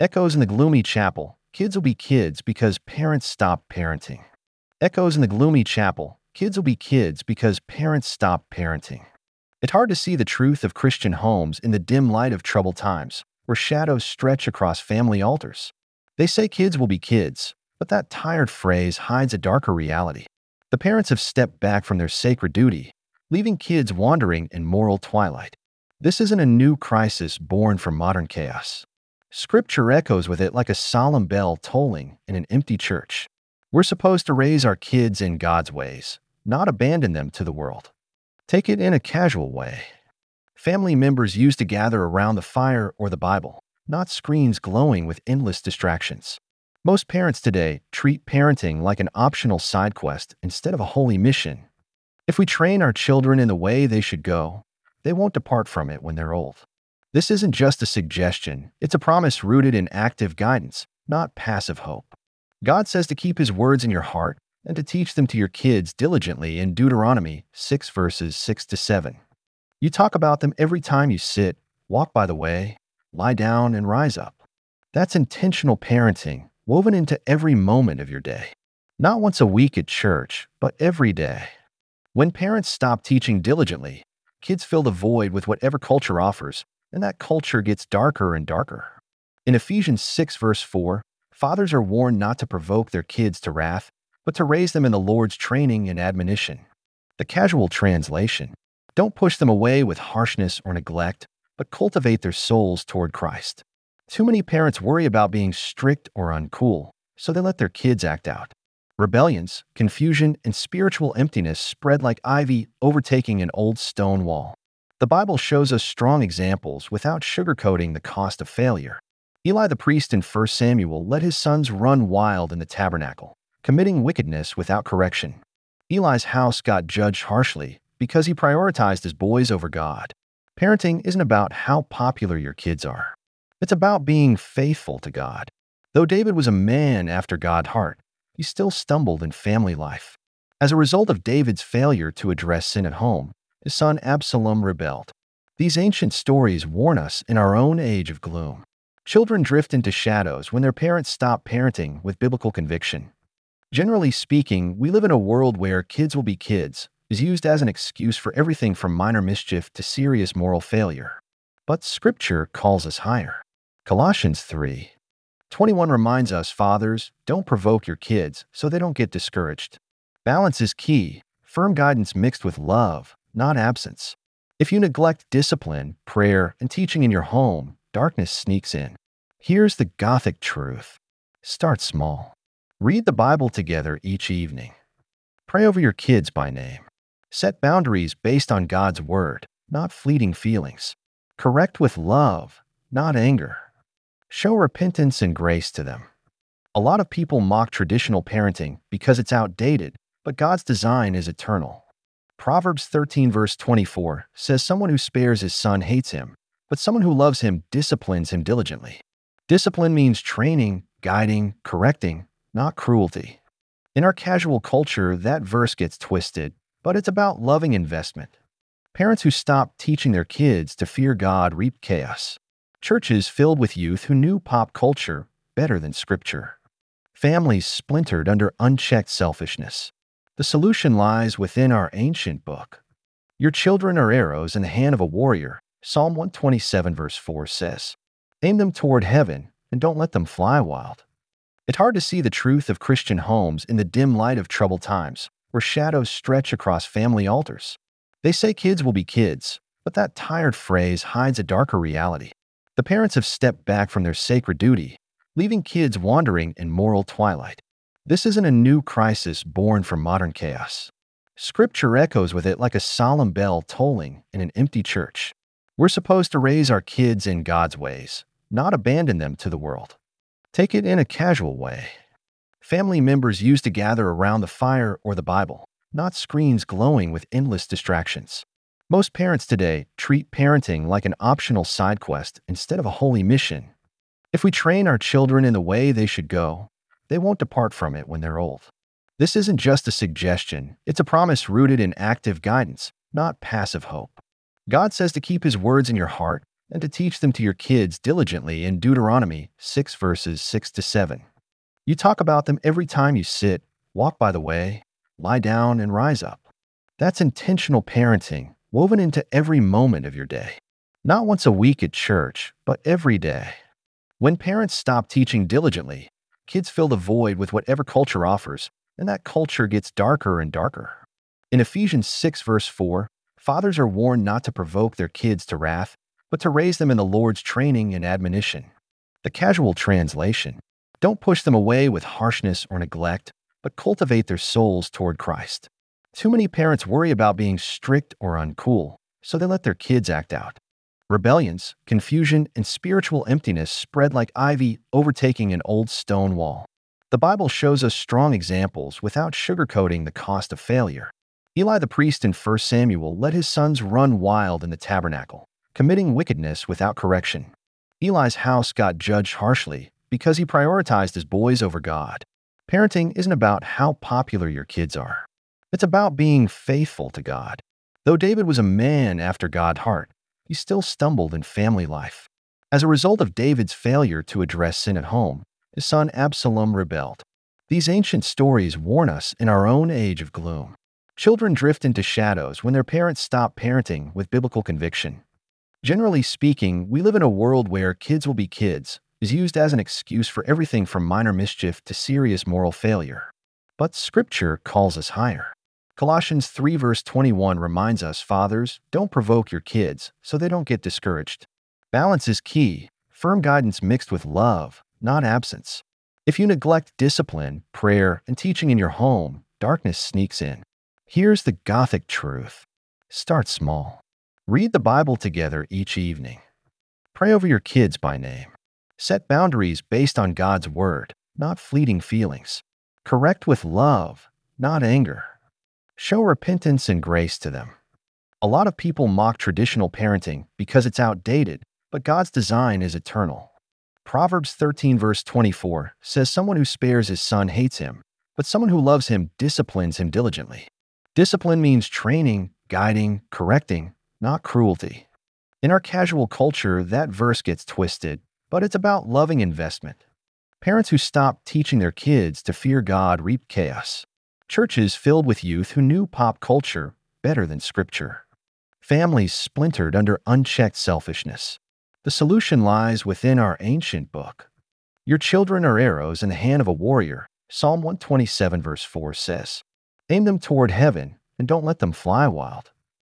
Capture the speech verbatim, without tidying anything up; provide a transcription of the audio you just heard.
Echoes in the gloomy chapel. Kids will be kids because parents stop parenting. Echoes in the gloomy chapel. Kids will be kids because parents stop parenting. It's hard to see the truth of Christian homes in the dim light of troubled times, where shadows stretch across family altars. They say kids will be kids, but that tired phrase hides a darker reality. The parents have stepped back from their sacred duty, leaving kids wandering in moral twilight. This isn't a new crisis born from modern chaos. Scripture echoes with it like a solemn bell tolling in an empty church. We're supposed to raise our kids in God's ways, not abandon them to the world. Take it in a casual way. Family members used to gather around the fire or the Bible, not screens glowing with endless distractions. Most parents today treat parenting like an optional side quest instead of a holy mission. If we train our children in the way they should go, they won't depart from it when they're old. This isn't just a suggestion, it's a promise rooted in active guidance, not passive hope. God says to keep His words in your heart and to teach them to your kids diligently in Deuteronomy six verses six to seven. You talk about them every time you sit, walk by the way, lie down, and rise up. That's intentional parenting, woven into every moment of your day. Not once a week at church, but every day. When parents stop teaching diligently, kids fill the void with whatever culture offers, and that culture gets darker and darker. In Ephesians six verse four, fathers are warned not to provoke their kids to wrath, but to raise them in the Lord's training and admonition. The casual translation: don't push them away with harshness or neglect, but cultivate their souls toward Christ. Too many parents worry about being strict or uncool, so they let their kids act out. Rebellions, confusion, and spiritual emptiness spread like ivy overtaking an old stone wall. The Bible shows us strong examples without sugarcoating the cost of failure. Eli the priest in First Samuel let his sons run wild in the tabernacle, committing wickedness without correction. Eli's house got judged harshly because he prioritized his boys over God. Parenting isn't about how popular your kids are. It's about being faithful to God. Though David was a man after God's heart, he still stumbled in family life. As a result of David's failure to address sin at home, his son Absalom rebelled. These ancient stories warn us in our own age of gloom. Children drift into shadows when their parents stop parenting with biblical conviction. Generally speaking, we live in a world where kids will be kids is used as an excuse for everything from minor mischief to serious moral failure. But Scripture calls us higher. Colossians three twenty-one reminds us, fathers, don't provoke your kids so they don't get discouraged. Balance is key, firm guidance mixed with love, not absence. If you neglect discipline, prayer, and teaching in your home, darkness sneaks in. Here's the Gothic truth. Start small. Read the Bible together each evening. Pray over your kids by name. Set boundaries based on God's word, not fleeting feelings. Correct with love, not anger. Show repentance and grace to them. A lot of people mock traditional parenting because it's outdated, but God's design is eternal. Proverbs thirteen verse twenty-four says someone who spares his son hates him, but someone who loves him disciplines him diligently. Discipline means training, guiding, correcting, not cruelty. In our casual culture, that verse gets twisted, but it's about loving investment. Parents who stop teaching their kids to fear God reap chaos. Churches filled with youth who knew pop culture better than Scripture. Families splintered under unchecked selfishness. The solution lies within our ancient book. Your children are arrows in the hand of a warrior, Psalm one twenty-seven verse four says. Aim them toward heaven and don't let them fly wild. It's hard to see the truth of Christian homes in the dim light of troubled times, where shadows stretch across family altars. They say kids will be kids, but that tired phrase hides a darker reality. The parents have stepped back from their sacred duty, leaving kids wandering in moral twilight. This isn't a new crisis born from modern chaos. Scripture echoes with it like a solemn bell tolling in an empty church. We're supposed to raise our kids in God's ways, not abandon them to the world. Take it in a casual way. Family members used to gather around the fire or the Bible, not screens glowing with endless distractions. Most parents today treat parenting like an optional side quest instead of a holy mission. If we train our children in the way they should go, they won't depart from it when they're old. This isn't just a suggestion, it's a promise rooted in active guidance, not passive hope. God says to keep His words in your heart and to teach them to your kids diligently in Deuteronomy six verses six to seven. You talk about them every time you sit, walk by the way, lie down, and rise up. That's intentional parenting woven into every moment of your day. Not once a week at church, but every day. When parents stop teaching diligently, kids fill the void with whatever culture offers, and that culture gets darker and darker. In Ephesians six verse four, fathers are warned not to provoke their kids to wrath, but to raise them in the Lord's training and admonition. The casual translation: don't push them away with harshness or neglect, but cultivate their souls toward Christ. Too many parents worry about being strict or uncool, so they let their kids act out. Rebellions, confusion, and spiritual emptiness spread like ivy overtaking an old stone wall. The Bible shows us strong examples without sugarcoating the cost of failure. Eli the priest in First Samuel let his sons run wild in the tabernacle, committing wickedness without correction. Eli's house got judged harshly because he prioritized his boys over God. Parenting isn't about how popular your kids are. It's about being faithful to God. Though David was a man after God's heart, he still stumbled in family life. As a result of David's failure to address sin at home, his son Absalom rebelled. These ancient stories warn us in our own age of gloom. Children drift into shadows when their parents stop parenting with biblical conviction. Generally speaking, we live in a world where kids will be kids is used as an excuse for everything from minor mischief to serious moral failure. But Scripture calls us higher. Colossians three verse twenty-one reminds us, fathers, don't provoke your kids so they don't get discouraged. Balance is key, firm guidance mixed with love, not absence. If you neglect discipline, prayer, and teaching in your home, darkness sneaks in. Here's the Gothic truth. Start small. Read the Bible together each evening. Pray over your kids by name. Set boundaries based on God's word, not fleeting feelings. Correct with love, not anger. Show repentance and grace to them. A lot of people mock traditional parenting because it's outdated, but God's design is eternal. Proverbs thirteen verse twenty-four says someone who spares his son hates him, but someone who loves him disciplines him diligently. Discipline means training, guiding, correcting, not cruelty. In our casual culture, that verse gets twisted, but it's about loving investment. Parents who stop teaching their kids to fear God reap chaos. Churches filled with youth who knew pop culture better than Scripture. Families splintered under unchecked selfishness. The solution lies within our ancient book. Your children are arrows in the hand of a warrior, Psalm one twenty-seven verse four says. Aim them toward heaven and don't let them fly wild.